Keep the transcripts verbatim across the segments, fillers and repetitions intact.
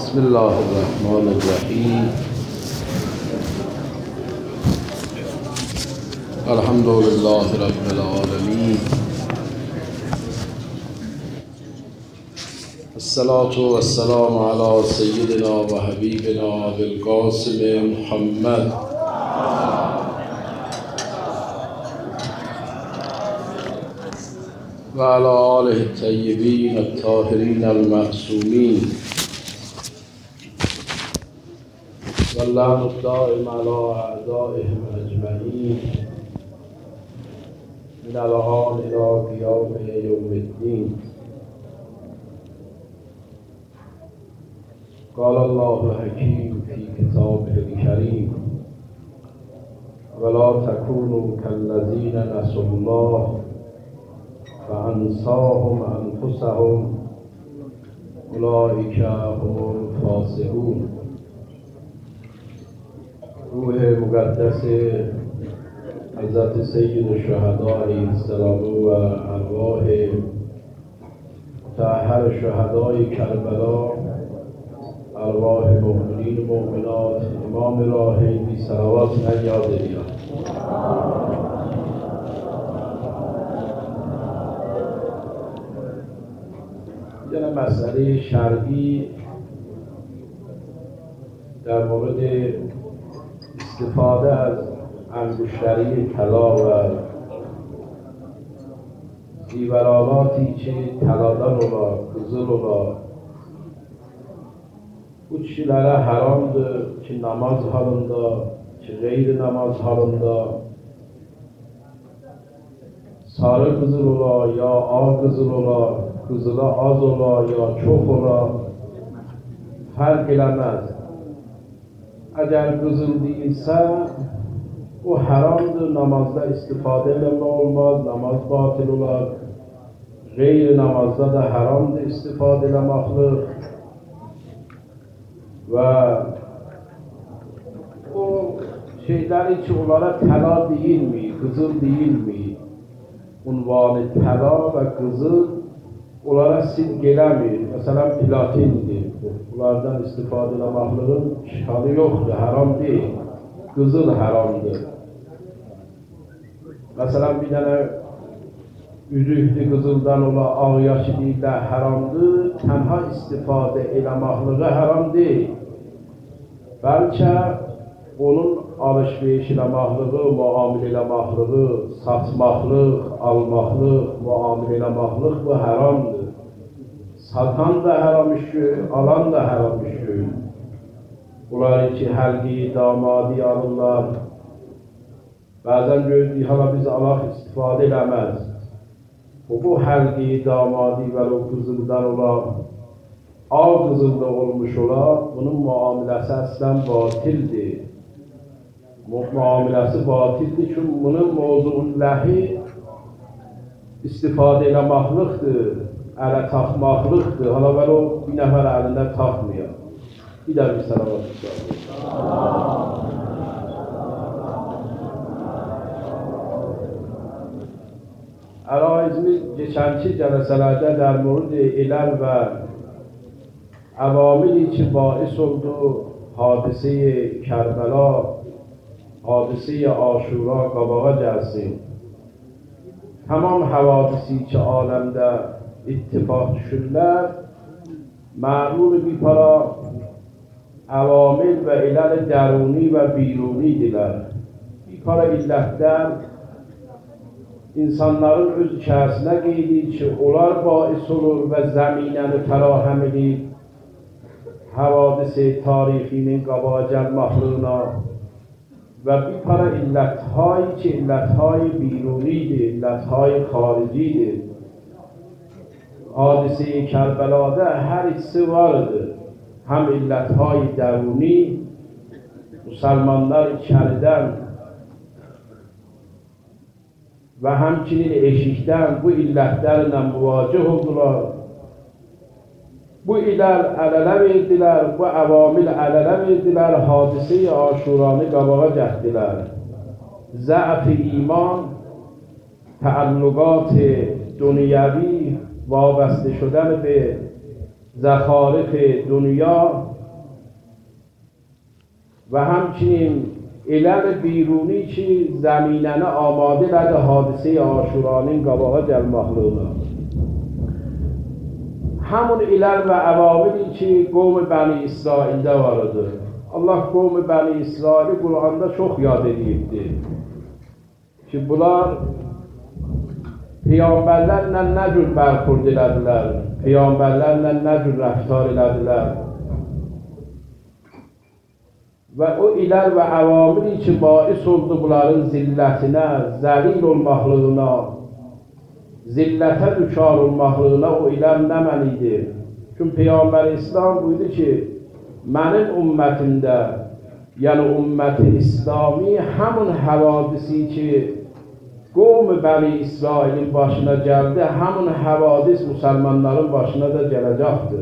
بسم الله الرحمن الرحیم. الحمد لله رب العالمین. الصلاة والسلام على سیدنا و حبیبنا ابوالقاسم محمد و علی آله الطیبین الطاهرین المعصومین و اللعنة الدائم علی اعدائهم اجمعین من الآن الی قیام یوم الدین. قال الله الحکیم فی کتابه الکریم ولا تکونوا کالذین نسوا الله فانساهم انفسهم اولئک هم الفاسقون. روح مقدس حضرت سید الشهداء علیه السلام و ارواح مطهر شهدای کربلا، ارواح مؤمنین و مؤمنات، امام راهی بی صلوات من یاد بیاد. یه مسئله شرعی در مورد استفاده از انگشتری طلا و زیورالاتی که طلادان ola, kızıl ola, bu kişilere haramdır ki namaz halında, ki gayri namaz halında sarı kızıl ola ya ağ kızıl ola, kızıla az ola ya çok ola fark eləməz. Eğer kızıl değilse o haramdır, namazda istifade etme olmaz, namaz batıl olar. Gayri namazda da haramdır istifade etmektir. Ve o şeyler için onlara tela değil mi, kızıl değil mi? Unvanı tela ve kızıl onlara silgelemir. Mesela platindir. Bunlardan istifade etmeklerin işgali yoktur, haram değil. Kızıl haramdır. Mesela bir tane üzüklü kızıldan ola ağ yaşı deyil də haramdır. Tənha istifadə eləməklığı haram deyil. Bəlkə onun alış-veriş eləməklığı, muamil eləməklığı, satmaqlıq, almaqlıq, muamil eləməklıq bu haramdır. Satan da haram işgör, alan da haram işgör. Bunlar ki həlqi, damadi alırlar. Bəzən gözlük hala biz Allah istifadə eləməz. Bu, bu həlqi, damadi və o qızıldan ola, ağ qızılda olmuş ola, bunun muamiləsi əslən batildir. Muamiləsi batildir ki, bunun mevzuun ləhi istifadə eləməklıqdır, ələ taxmaqlıqdır. Hala və o bir nəfər əlində taxmıyor. Bir də bir salavat istəyir. Əraizimiz geçənki cələsələrdə در مورد علل و عواملی که باعث oldu hadise Kərbala, hadise Aşura qabağa gəlsin. Tamam havadisi ki aləmdə ittifaq düşürlər, ma'lul bir para avamil və ilal dəruni və birunidirlər. Bir para illətlər insanların öz içərisinə qeydir ki, onlar bais olur və zəminəni fərahəm edir havadisi tarixinin qabağa gəlməklığına və bir para illəthay ki, illəthay birunidir, illəthay xaricidir. Hadise-i Kərbəlada hər ikisi vardır. Həm illəthay dəruni, Müslümanlar içəridən və həmçinin eşikdən bu illətlərlə müvacih oldular. Bu illər ələlə verdilər, bu əvamil ələlə verdilər, hadise-i Aşuranı qabağa gəldilər. Zəf-i iman, təalluqat dünyavi وابسته شدن به زخارف دنیا و همچنین علل بیرونی که زمیننه آماده لده حادثه عاشورانین گواها جل مخلوقا همون علل و عواملی که قوم بنی اسرائیل ده vardı. Allah qavmi Bəni İsraili Qur'anda çox yad edibdi ki, bunlar Peyğəmbərlərlə nə cür bərxurd elədilər, Peyğəmbərlərlə nə cür rəftar elədilər və o ilər və əvamili ki, bais oldu bunların zillətinə, zəlil olmaqlığına, zillətə düşar olmaqlığına o ilər nə mənidir? Çünki Peyğəmbər İslam buydu ki, mənim ümmətimdə, yəni ümməti İslami həmin həvadisi ki, qovm-i Bəni İsrailin başına gəldi, həmin həvadis müsəlmanların başına da gələcəkdir.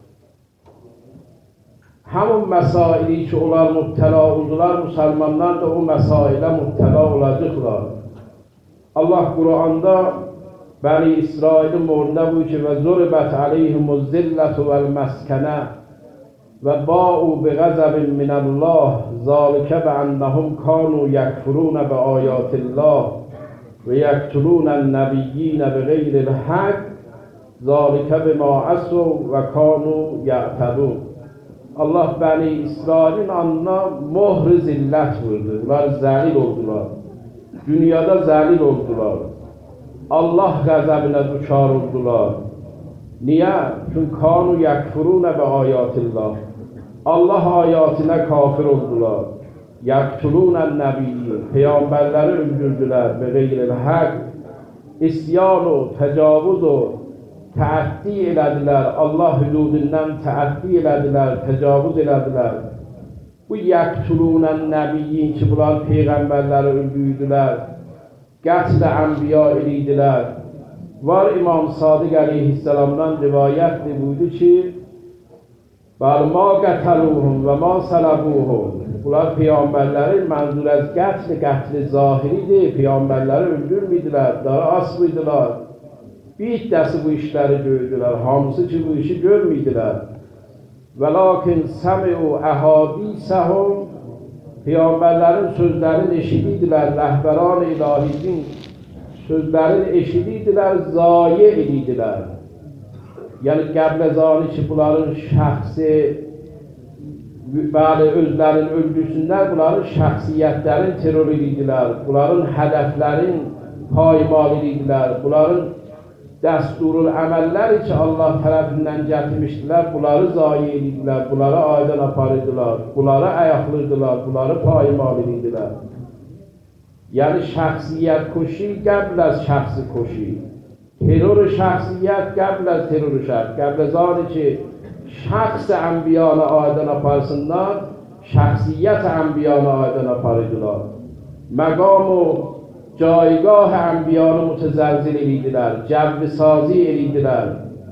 Həmin məsaili ki, onlar mübtəla oldular, müsəlmanlar da o məsailə mübtəla olacaqlar. Allah Qur'anda Bəni İsrailin morunda bu ki, və zuribət aleyhimuz zillətu vəl-məskənə və ba'u bi ghazabin min Allah zalika bi annahum kanu yakfuruna bi ayatillah ve yaktuluna'en nabiyyin bi ghayril haq zalika bima asu ve kanu ya'tadun. Allah Bəni İsrailin anına mohr zillət vurdu. Bunlar zəlil oldular. Dünyada zəlil oldular. Allah qəzəbinə düçar oldular. Niyə? Çünki kanu yakfuruna bi ayatillah. Allah ayatına kafir oldular. Yaktuluna'en nabiyyin. Peyğəmbərləri öldürdülər. Bi ghayril haq. İsyan o, təcavüz o, təəddi elədilər. Allah hüdudindən təəddi elədilər, təcavüz elədilər. Bu yaktuluna'en nabiyyin ki, bunlar peyğəmbərləri öldürdülər. Qətl-i ənbiya elədilər. Var İmam Sadiq aleyhisselamdan rivayətdir buydu ki, Bəl ma qətəluhum və ma sələbuhum. Bunlar peyğəmbərləri mənzur az qətl, qətl zahiridir. Peyğəmbərləri öldürmüydülər, dara asmıydılar. Bir iddiası bu işləri gördülər, hamısı ki bu işi görmüydülər. Və lakin səmi'u əhadisəhum. Peyğəmbərlərin sözlərini eşidiydilər, rəhbəran ilahinin sözlərini eşidiydilər, zayi ediydilər. Yəni qəbləzani ki, bunların şəxsi, bəli, özlərin öldürsünlər, bunların şəxsiyyətlərin terör ediydilər, bunların hədəflərin paymal ediydilər, bunların dəsturul əməlləri ki, Allah tərəfindən gətirmişdilər, bunları zayi ediydilər, bunları aydan aparırdılar, bunları ayaqlırdılar, bunları paymal ediydilər. Yəni şəxsiyyət koşi qəbl az şəxsi koşi. Terör şəxsiyyət qəbl az terör şəxs. Qəbləzani ki, şəxs ənbiyanı aydan aparsınlar, şəxsiyyət ənbiyanı aydan aparırdılar. Məqam o Caygah ənbiyanı mütəzəlzil ediydilər, cəvvisazi ediydilər.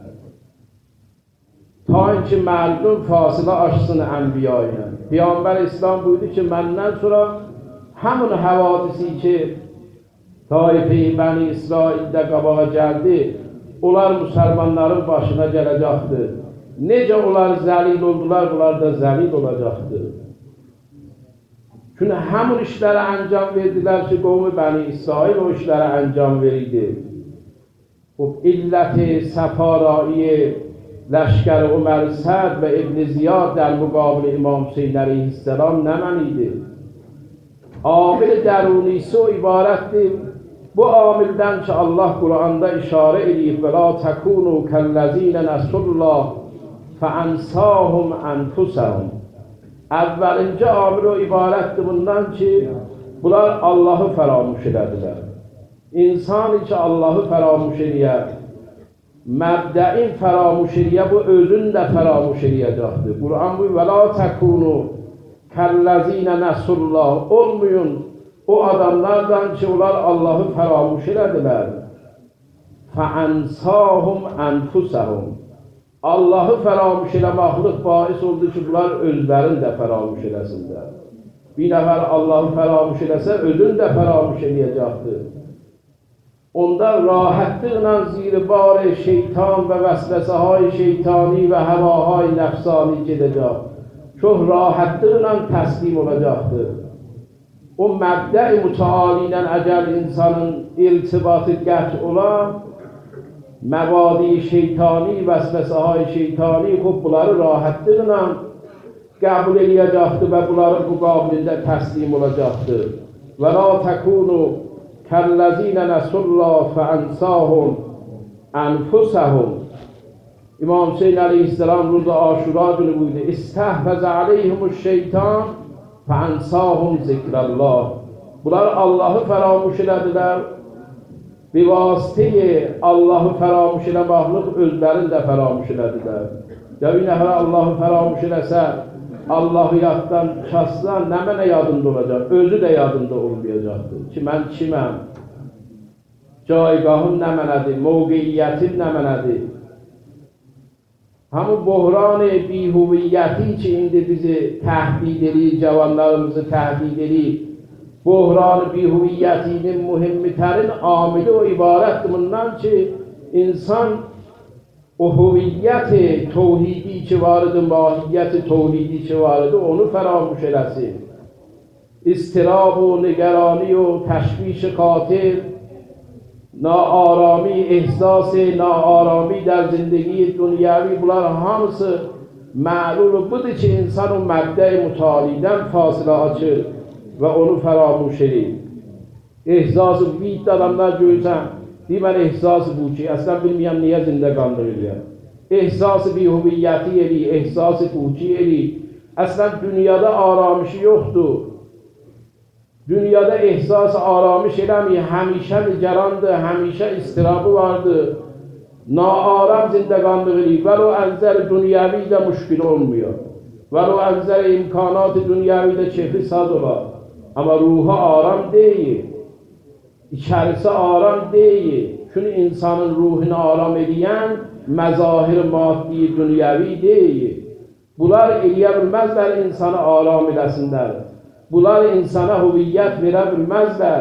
Ta ki, məldum fasilə açsın ənbiya ilə. Peyğəmbər İslam buyurdu ki, məndən sonra həmin həvadisi ki, Taif-i Bəni İsraildə qabağa gəldi, onlar müsəlmanların başına gələcəkdir. Necə onlar zəlil oldular, bunlar da zəlil olacaqdır. Çünki həmin işlərə əncam verdilər ki, qovmi Bəni İsrail o işlərə əncam verirdi. O illəti, səfarayı, Ləşkər-i Ömər Səd və İbn Ziyad dəl müqabili İmam Hüseyin əleyhisselam nə mənidir? Amil dərunisi o ibarətdir. Bu amildən ki, Allah Qur'anda işarə edib və la təkunu kəllezine nəsullah fəənsahum ənfusəhum. Əvvəlinci amil o ibarətdir bundan ki, bunlar Allahı fəramuş elədilər. İnsan ki, Allahı fəramuş eləyər, məbdəin fəramuş eləyər, bu özün də fəramuş eləyəcəkdir. Qur'an bu və la təkunu kəllezine nəsullah, olmayın o adamlardan ki, onlar Allahı fəramuş elədilər. Fəənsahum ənfusəhum. Allahı fəramuş eləmaqlıq bais oldu ki, bunlar özlərini də fəramuş eləsinlər. Bir nəfər Allahı fəramuş eləsə, özün də fəramuş eləyəcəkdir. Onda rahatlıqla ziribari şeytan və vəsvəsəhay şeytani və həvahay nəfsani gedəcək. çok rahatlıkla teslim olacaktır. O mebde-i mütealiyle eğer insanın irtibatı qət ola, mevadi şeytani, vesvesehay şeytani xub bunları rahatlıkla qəbul edəcəkdir və bunların müqabilində təslim olacaqdır. Və la təkunu kəllezine nesullah fəənsahum ənfusəhum. İmam Hüseyin aleyhisselam ruzu Aşura günü buydu. İstəhvəzə aleyhimuş şeytan fəənsahum zikrəllah. Bunlar Allah'ı fəramuş elədilər. Bir vasitəyi Allah'ı fəramuş eləməklik özlərini də fəramuş elədilər. Ya bir nəfər Allah'ı fəramuş eləsə, Allah'ı yaddan çatsa nə mənə yadında olacaq? Özü də yadında olmayacaqdır. Ki mən kiməm? Caygahım nə mənədir? Mövqeyiyyətim nə mənədir? Hamı buhran-ı bihuviyyəti ki indi bizi təhdid edir, cavanlarımızı təhdid edir. Buhran-ı bihuviyyətinin mühimmitərin amili o ibarətdir bundan ki insan o huviyyət-i tevhidi ki varıdır, mahiyyət-i tevhidi ki varıdır, onu fəramuş eləsin. İstirab و نگرانی و تشویش خاطر، ناآرامی، احساس ناآرامی در زندگی دنیوی bunlar hamısı məlul budur ki insan o məbdə-i mütalidən fasilə açır və onu fəramuş edir. Ehsas-ı vید adamlar görürsən, deyir mən ehsas-ı bu ki, əslən bilməyəm niyə zində qandırırlar. Ehsas-ı bihuviyyəti edir, ehsas-ı buçi edir. Əslən dünyada aramışı yoxdur. Dünyada ehsas-ı aramış eləmir, həmişə nigarandır, həmişə istirabı vardır. Naaram zində qandırırlar. Və o ənzər dünyəvi də müşkil olmuyor. Və o ənzər imkanat-ı dünyəvi də keyfi saz olar. Amma ruhu aram deyil. İçərisi aram deyil. Çünki insanın ruhunu aram edən məzahir maddi dünyəvi deyil. Bunlar eləyə bilməzlər insanı aram eləsinlər. Bunlar insana hüviyyət verə bilməzlər.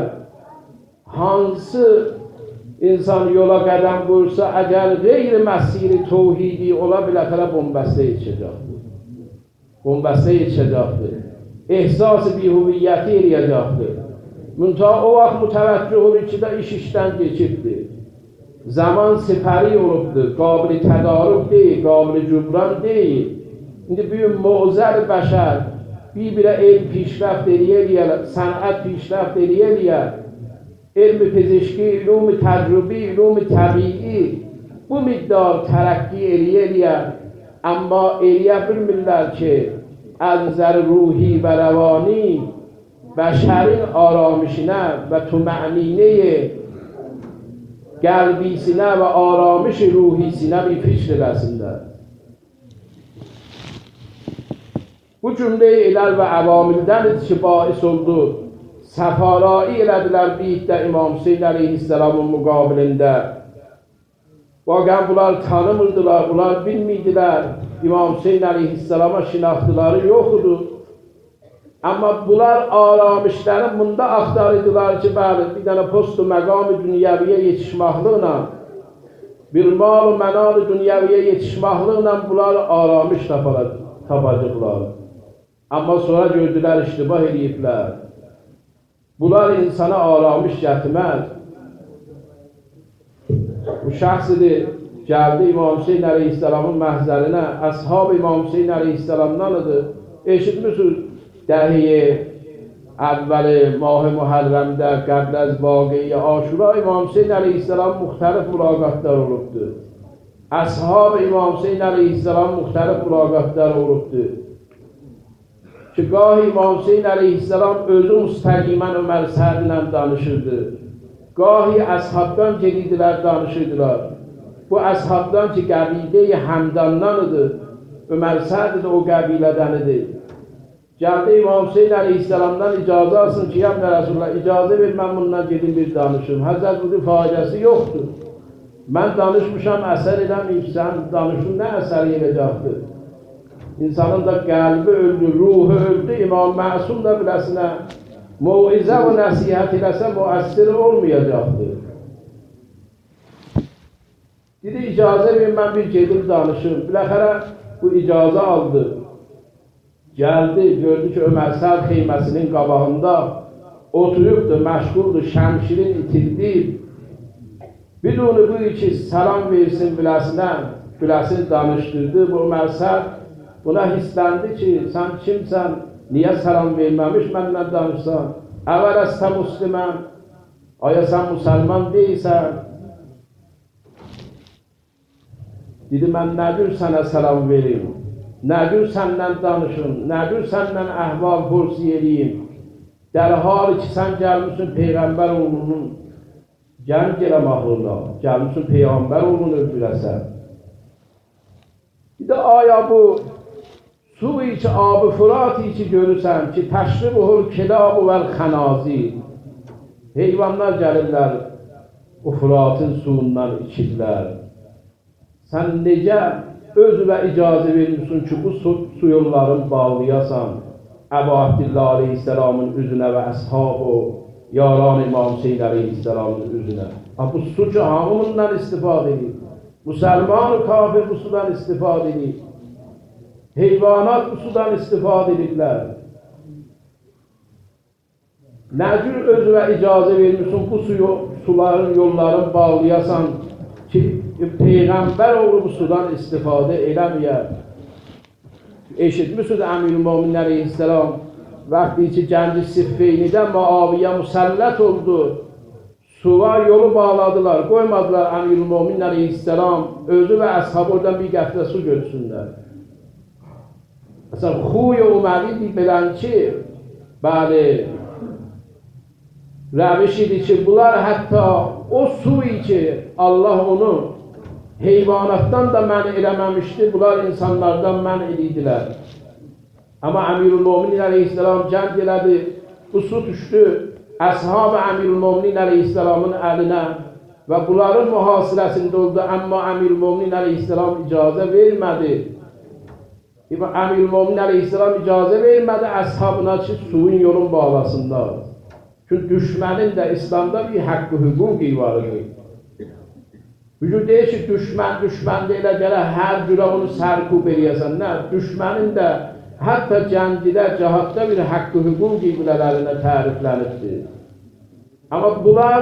Hansı insan yola qədəm qoysa, əgər qeyri məsiri tevhidi ola biləxərə bombəstə yetişəcəkdir. Bombəstə yetişəcəkdir. Ehsas-ı bihüviyyəti eləyəcəkdir. Müntəha o vaxt mütəvəccüh olur ki də iş işdən geçibdir. Zaman sipəri olubdur, qabili tədarük deyil, qabili cübran deyil. İndi büyük muğzər bəşər bir-birə elm pişrəft eləyər, sənət pişrəft eləyər, elm-i fiziki, ilm-i təcrübi, ilm-i təbii bu miqdar tərəqqi eləyər, amma eləyə bilmirlər ki, ənzər ruhi və rəvani bəşərin aramışına və tümənnineyi qəlbisinə və aramış ruhisinə bir fikr eləsinlər. Bu cümle-i ilal və əvamildəniz ki, bais oldu. Səfarai elədilər biyiddə İmam Hüseyin aleyhisselamın müqabilində. Vaqən bunlar tanımırdılar, bunlar bilmirdilər. İmam Hüseyin aleyhisselama şinaxtıları yoxdur. Amma bunlar aramışları bunda axtarırdılar ki, bəli, bir dənə post-u məqam-ı dünyəviyə yetişməkliklə, bir mal-ı mənal-ı dünyəviyə yetişməkliklə bunlar aramış tapacaqlar. Amma sonra gördülər, iştibah ediblər. Bunlar insana aramış gətirməz. Bu şəxsidir, gəldi İmam Hüseyin aleyhisselamın məhzərinə, əshab İmam Hüseyin aleyhisselamdanıdır. Eşitmişsiniz, dəhiyi əvvəli mah-ı mühərrəmdə qəbl əz vaqiyə Aşura İmam Hüseyin aleyhisselam müxtəlif mülaqatlar olubdur. Əshab İmam Hüseyin aleyhisselam müxtəlif mülaqatlar olubdur. Ki gah İmam Hüseyin aleyhisselam özü müstəqimən Ömər Səhd ilə danışırdı. Gahi əshabdan gedidilər, danışırdılar. Bu əshabdan ki qəbilə-i Həmdandanıdır. Ömər Səhd də o qəbilədənidir. Gəldi İmam Hüseyin aleyhisselamdan icazə alsın ki, ya Resulullah, icazə ver, mən bundan gedim bir danışım. Həzrət budur, faciəsi yoxdur. Mən danışmışam, əsər eləməyib, sən danışın, nə əsəri eləcəkdir? İnsanın da qəlbi öldü, ruhu öldü, İmam Məsum da biləsinə muizə və nəsihət eləsə müəssir olmayacaqdır. Dedi, icazə ver, mən bir gedim danışım. Biləxərə bu icazə aldı. Geldi, gördü ki Ömer Sa'd xeyməsinin qabağında oturubdu, məşğuldu, şəmşirin itildi. Bir onu bu ki, salam versin biləsinə, biləsin danışdırdı. Bu Ömer Sa'd buna hissləndi ki, sən kimsən, niyə salam verməmiş mənlə danışsan? Əvvəl əstə müsliməm, aya sən müsəlman deyilsən. Dedi, mən nə cür sənə salam verim, nə cür səndən danışım, nə cür səndən əhval pursi edeyim. Dərhal ki, sən gəlmişsin Peyğəmbər oğlunun gənc eləmaqlığına, gəlmişsin Peyğəmbər oğlunu öldürəsən. Bir də aya bu suyu ki, ab-ı fırati ki görürsən ki, təşrib olur kilab və xənazi. Heyvanlar gəlirlər, o Fıratın suyundan içirlər. Sən necə özünə icazə vermişsin ki, bu su, su yollarını bağlayasan, Əbu Abdillah Aleyhisselamın üzünə və əshab o yaran İmam Hüseyin Aleyhisselamın üzünə. Bu su ki, hamından istifadə edir. Müsəlman-ı kafir bu sudan istifadə edir. Heyvanat bu sudan istifadə edirlər. Nə cür özünə icazə vermişsin bu suyu, suların yollarını bağlayasan ki, Peyğəmbər oğlu bu sudan istifadə eləməyər. Eşitmişsiniz Əmir-ül Möminin Aleyhisselam vaxtı ki, gənci Siffeyni'dən Muaviyə müsəllət oldu. Suva yolu bağladılar, qoymadılar Əmir-ül Möminin Aleyhisselam özü və əshabı oradan bir qətrə su görsünlər. Məsələn, xuy Öməri bilən ki, bəli, rəviş idi ki, bunlar hətta o suyu ki, Allah onu heyvanatdan da mən eləməmişdi, bunlar insanlardan mən ediydilər. Amma Əmir-ül Möminin Aleyhisselam gənd elədi, bu su düşdü, əshab-ı Əmir-ül Möminin Aleyhisselamın əlinə və bunların mühasirəsində oldu, amma Əmir-ül Möminin Aleyhisselam icazə vermədi. Əmir-ül Möminin Aleyhisselam icazə vermədi əshabına ki, suyun yolun bağlasınlar. Çünki düşmənin də İslamda bir haqqı hüquqi vardır. Bugün deyir ki, düşmən, düşmən də elə gələ hər cürə onu sərkub eləyəsən. Nə? Düşmənin də hətta cəngdə, cəhadda bir haqqı hüquqi bilələrinə təriflənibdir. Amma bunlar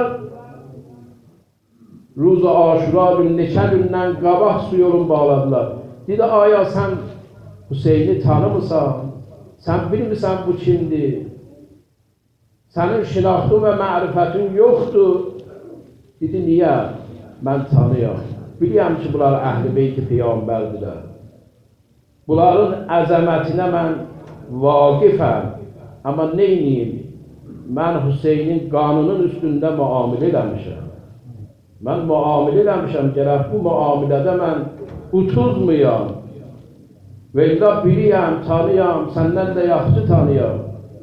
Ruz-u Aşura gün, neçə gündən qabaq su yolun bağladılar. Dedi, aya sən Hüseyni tanımısan? Sən bilmirsən bu kimdir? Sənin şinaxtın və mərifətin yoxdur. Dedi, niyə? Mən tanıyam. Biliyəm ki, bunlar Əhl-i Beyt-i Peyğəmbərdirlər. Bunların əzəmətinə mən vaqifəm. Amma neyniyim? Mən Hüseynin qanının üstündə müamilə eləmişəm. Mən müamilə eləmişəm, gərək bu müamilədə mən utuzmuyam. Və illa biliyəm, tanıyam, səndən də yaxşı tanıyam.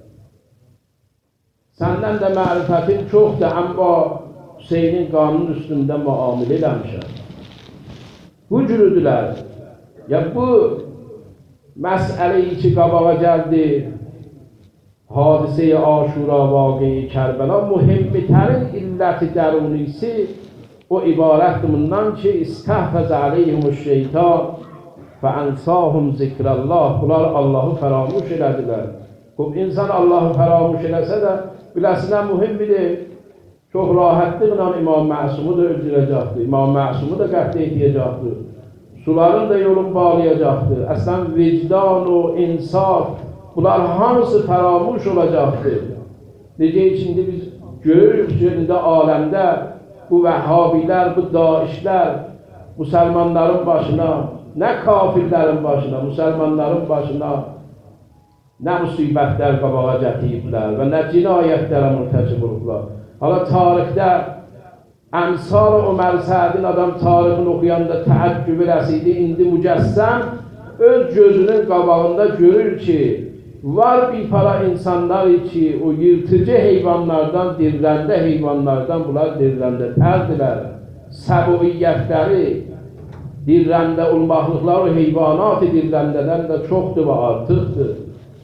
Səndən də mərifətin çoxdur, amma Hüseynin qanının üstündə müamilə eləmişəm. Bu cürüdülər. Ya bu məsələyi ki, qabağa gəldi, hadisə-i Aşura, vaqe-i Kərbəla, mühimmətərin illəti dərunisi o ibarətdir bundan ki, istəhfəz əleyhimuş şeytan və ənsahum zikrəllah. Bunlar Allahı fəramuş elədilər. İnsan Allahı fəramuş eləsə də, biləsinə mühimmidir. Çox rahatlıqla İmam Məsumu da öldürəcəkdir. İmam Məsumu da qətl edəcəkdir. Suların da yolunu bağlayacaqdır. Əslən vicdan o insaf, bunlar hamısı fəramuş olacaqdır. Necə içində biz görürük ki, indi aləmdə bu vəhhabilər, bu daişlər müsəlmanların başına, nə kafirlərin başına, müsəlmanların başına nə müsibətlər qabağa gətiriblər və nə cinayətlərə mürtəkib olublar. Hala tarixdə əmsal Ömər Sədin adam tarixini oxuyanda təəccüb eləsiydi, indi mücəssəm öz gözünün qabağında görür ki, var bir para insanlar ki, o yırtıcı heyvanlardan, dirləndə heyvanlardan bunlar dirləndə tərdilər. Səbuiyyətləri, dirləndə olmaqlıqlar o heyvanat-ı dirləndədən də çoxdur və artıqdır.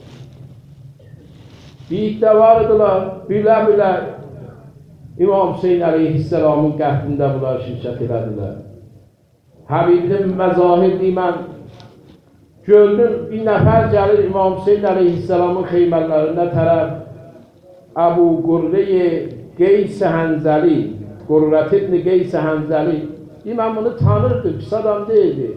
Birlikdə vardılar, bilə-bilə İmam Hüseyin Aleyhisselamın qətlində bunlar şirkət elədilər. Həbibinin məzahir deyən gördüm bir nəfər gəlir İmam Hüseyin əleyhisselamın xeymələrinə tərəf, Əbu Qurre-i Qeys-i Hənzəli, Qurrət ibn Qeys-i Hənzəli, mən bunu tanırdı, pis adam deyildi.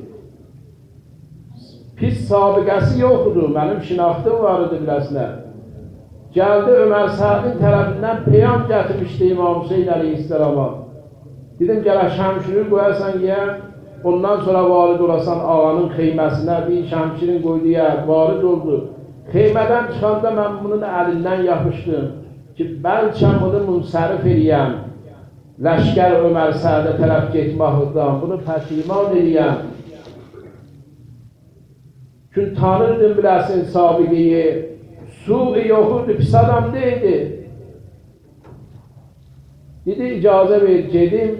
Pis sabiqəsi yoxdur, mənim şinaxtım var idi biləsinə. Gəldi Ömər Sədin tərəfindən peyam gətirmişdi İmam Hüseyin əleyhisselama. Dedim, gələ şəmşiri qoyasan yer, ondan sonra varid olasan ağanın xeyməsinə, bir şəmşirin qoydu yer, varid oldu. Xeymədən çıxanda mən bunun əlindən yapışdım ki, bəlkə bunu münsərif eləyəm, Ləşkər Ömər Sədə tərəf getməkdən, bunu pəşiman eləyəm. Çünki tanırdım biləsin sabiqeyi, su-i yoxurdu, pis adam deyildi. Dedi, icazə ver, gedim,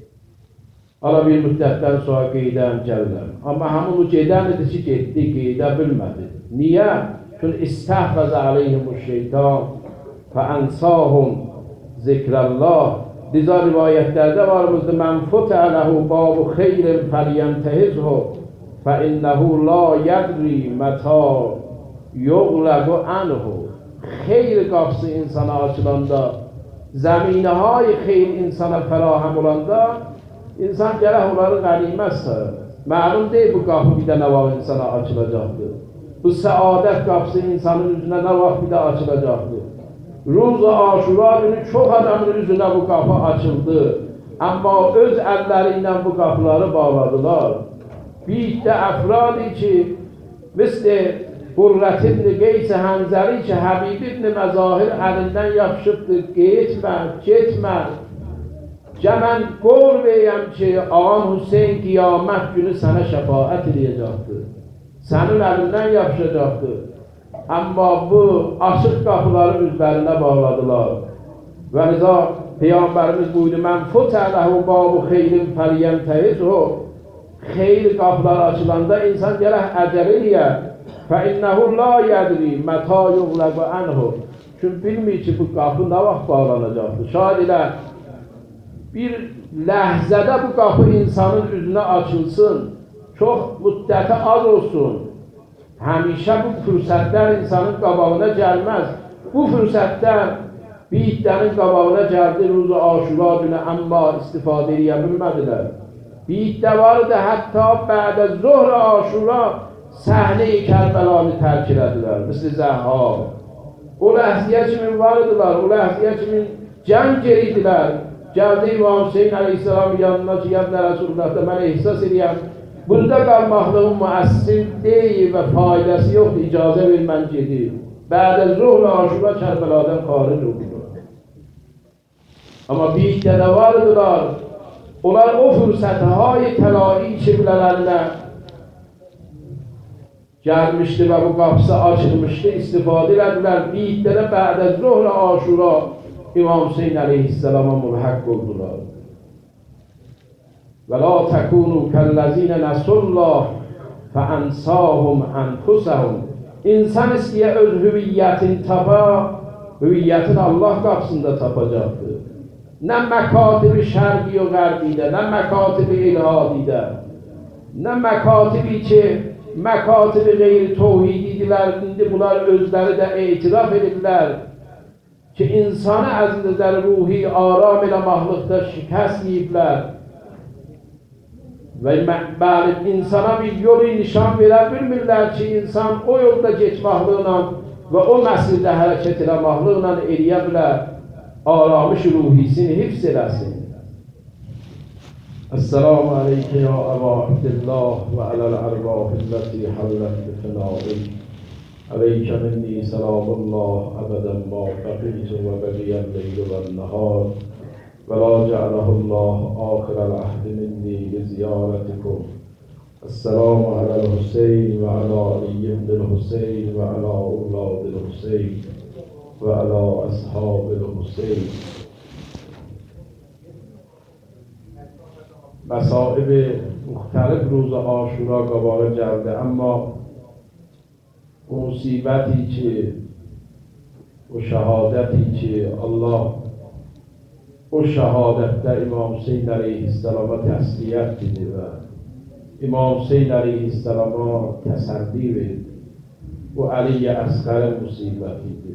ala bir müddətdən sonra qeydəm gəlirəm. Amma həmin o gedən idi ki, getdi, qeydə bilmədi. Niyə? Çünki istəhvəzə aleyhimuş şeytan və ənsahum zikrəllah. Liza rivayətlərdə varımızdır, mən futələhu babu xeyrin fəliyyəntəhizhu fə innəhu la yədri mətə yoğləqu ənhu. Xeyr qapısı insana açılanda, zəminə hay xeyr insana fərahəm olanda, insan gərək onları qənimət sayır. Məlum deyil bu qapı bir də nə vaxt insana açılacaqdır. Bu səadət qapısı insanın üzünə nə vaxt bir də açılacaqdır. Ruz-u Aşura günü çox adamın üzünə bu qapı açıldı. Amma öz əlləri ilə bu qapıları bağladılar. Bir də əfradi ki, misli Qurrət ibn Qeys-i Hənzəli ki, Həbib ibn Məzahir əlindən yapışıbdır, getmə, getmə. Cəmən qol verəm ki, ağam Hüseyin qiyamət günü sənə şəfaət edəcəkdir. Sənin əlindən yapışacaqdır. Amma bu açıq qapıları üzlərində bağladılar. Və liza Peyğəmbərimiz buyurdu, mən futələhu babu xeyrin fəliyyəntəhizhu. Xeyr qapıları açılanda insan gərək əcəl eləyər. Fəinnəhu la yədri mətə yuğləqu ənhu. Çünki bilmir ki, bu qapı nə vaxt bağlanacaqdır. Şayad elə bir ləhzədə bu qapı insanın üzünə açılsın, çox müddəti az olsun. Həmişə bu fürsətlər insanın qabağına gəlməz. Bu fürsətlər bir iddianın qabağına gəldi Ruz-u Aşura günü, amma istifadə edə bilmədilər. Bir iddia vardı, hətta bədə Zuhr-u Aşura səhnə-i Kərbəlanı tərk elədilər, misli Zəhhab. O ləhziyə kimin vardılar, o ləhziyə kimin cəng gelidilər. Gəldi İmam Hüseyin əleyhisselam yanına ki, yəbnə Rəsullah'da mən ehsas edəyəm. Burada qalmaqlığın müəssir deyil və faydası yoxdur, icazə ver mən gedim. Bədə Zuhr-u Aşura Kərbəladan xaric oldular. Amma bir iddiada vardılar, onlar o fürsətə-hay təlayi şiblələrlə gəlmişdi və bu qapısı açılmışdı, istifadə elədilər. Bir iddiada Bədə Zuhr-u Aşura İmam Hüseyin əleyhisselama mülhəq oldular. Və la təkunu kəllezine nəsullah fəənsahum ənfusəhum. İnsan istəyə öz hüviyyətini tapa, hüviyyətini Allah qapısında tapacaqdır. Nə məkatibi şərqi o qərbidə, nə məkatibi ilhadidə, nə məkatibi ki, məkatibi qeyri tohididirlər, indi bunlar özləri də etiraf edirlər ki, insanı əzizləri ruhi aram ilə mahluqda şikəst yiyiblər. Və bəli, insana bir yolu nişan verə bilmirlər ki, insan o yolda getməklə və o məsirdə hərəkət eləməklə eləyə bilər, aramış ruhisini hifz eləsin. Esselamu aleyke ya Əba Abdillah və aləl ərvahilləti həlləti bifinail. Aleyke minni selamullah əbədən ma bəqiyyətü və bəqiyyən leyli və nəhar. ولا جعله الله آخر العهد مني لزيارتكم. السلام على الحسين وعلى علي بن الحسين وعلى أولاد الحسين وعلى أصحاب الحسين. مصائب مختلف روز عاشورا قباره geldi ama musibeti ki o şehadeti ki Allah o şəhadətdə İmam Hüseyin əleyhisselama təsliyyət dedi və امام حسین علیه السلام تسلی verdi. Bu Ali Asgar musibetidir.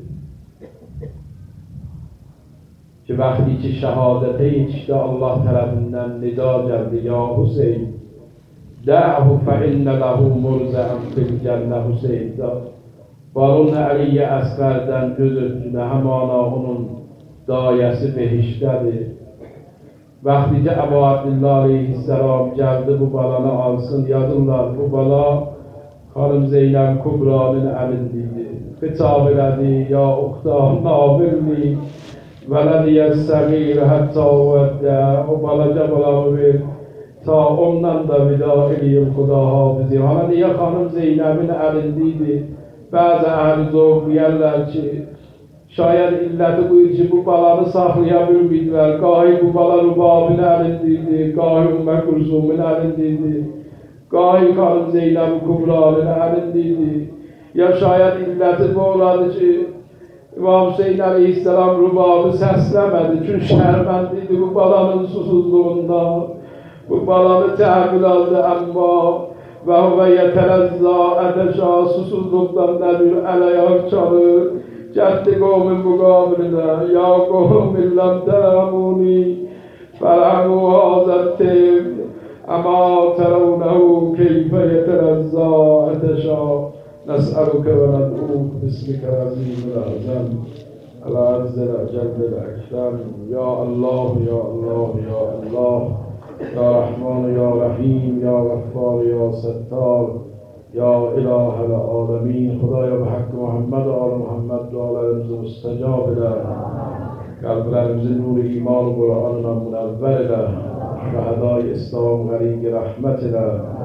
Ki vakti ki şehadete yetişti Allah tarafından nida geldi. Ya Hüseyin da'hu fe inne lehu murzaen fil cenne Hüseyin. Barun Ali Asgar'dan göz öptüğüne hemana onun dayesi behiştedir. Vakti ki Ebu Abdillah Aleyhisselam geldi bu balanı alsın yazırlar bu bala Hanım Zeynep Kubra'nın elindeydi. Hitap elədi, ya uqta nabilni velediye semir hatta vedde. O balaca balamı ver, ta ondan da vida eləyim Xuda hafizi. Hala diye Hanım Zeynep'in elindeydi. Bazı əhl-i zor deyərlər ki, şayet illəti bu ki, bu balanı saxlaya bilmədilər. Gahi bu bala Rubab'ın elindeydi, gahi Ümmə Kulsum'un elindeydi. Gahi Hanım Zeynep Kubra'nın elindeydi. Ya şayet illeti bu oladı ki İmam Hüseyin Aleyhisselam Rubab'ı səsləmədi. Çünkü şərməndiydi bu balanın susuzluğunda. Bu balanı təhvil aldı amma ve huve yeterezza eteşa susuzluktan nedir eleyak çalır. Ceddi qavmin muqabiline ya qavmin lem terhamuni ferhamu hazrettim. أما ترونه كيف يترزى أتشا نسألك وندعوك باسمك العظيم الأعظم العز الأجل الأكرم يا الله يا الله يا الله يا رحمن يا رحيم يا غفار يا ستار يا إله العالمين خدایا بحق محمد آل محمد دعاlarımızı müstecab eyle kalplerimizi nur iman Kur'an'la münevver eyle şehadai İslam gariq rahmet ile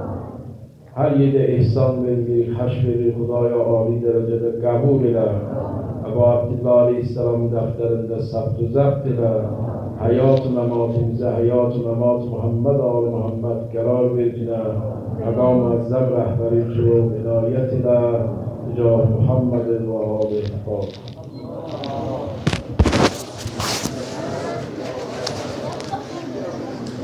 her yerde ihsan verdi, haş verdi Hudaya âli derecede kabul ile Ebu Abdillah Aleyhisselam'ın defterinde sabr-ı zapt ile hayat-ı mematimize, hayat-ı memat Muhammed âli Muhammed karar verdiğine Mekam-ı Azzam rehberi şuur inayet ile Ticah Muhammed'in ve âli-i